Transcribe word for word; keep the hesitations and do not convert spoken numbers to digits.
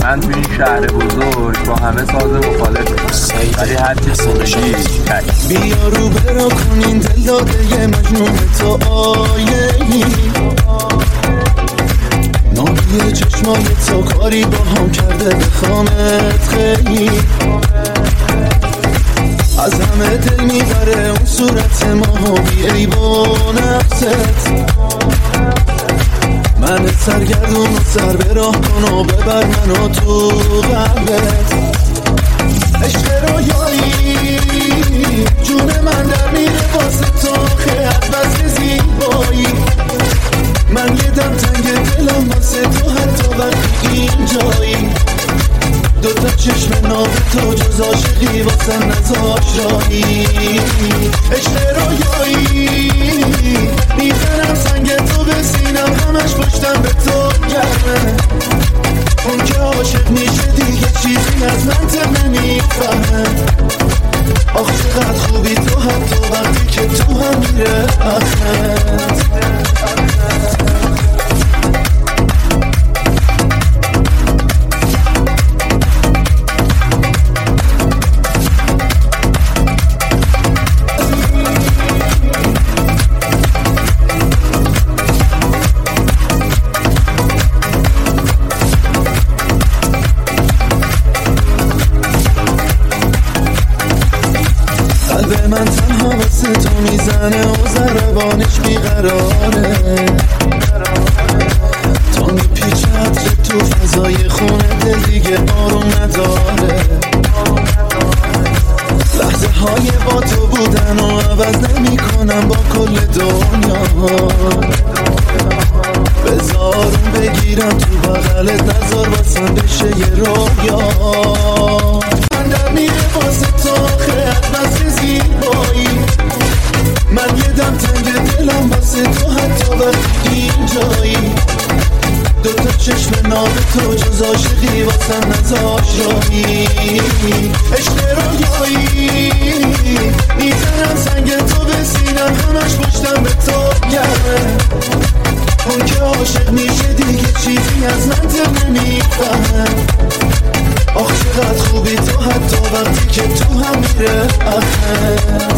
من توی این شهر بزرگ با همه ساز مخالف، ولی هر چی سونگی بیا رو برا کنین دل داده یه مجنون تو آیه‌ای، نابیه چشمای تو کاری با هم کرده بخوامت خیلی، از همه دل میبره اون صورت ما بی عیب و نقصت، من سرگردون و سر به راه کن و ببر منو تو قلبت، عشق رویایی جون من در میره واسه تو خیلی بس زیبایی، من یه دم تنگ دلم واسه تو حتی وقتی اینجایی، دوتا چشم ناب تو جز عاشقی واسه نزاش رایی، عشق رویایی میزنم سنگ تو به سینم همش پشتم به تو گرمه، اون که عاشق میشه دیگه چیزی از منطق نمیفهمه، آخ چقدر خوبی تو حتی وقتی که تو هم میره اخمت. من تنها واسه تو میزنه و ضربانش بیقراره، تا میپیچه عطر تو فضای خونه دل دیگه آروم نداره، لحظه های با تو بودن و عوض نمی کنم با کل دنیا، بذارم بگیرم تو بغلت نذار واسم بشه یه رویا، من در میره واسه تو خیلی بس زیبایی، من یه دم تنگ دلم واسه تو حتی وقتی اینجایی، دوتا چشم ناب تو جز عاشقی واسه نزاش رایی، عشق رویایی میزنم سنگ تو به سینم همش پشتم به تو گرمه، اون که عاشق میشه دیگه چیزی از منطق نمیفهمه، آخ چقدر خوبی تو حتی وقتی که تو هم میره اخمت.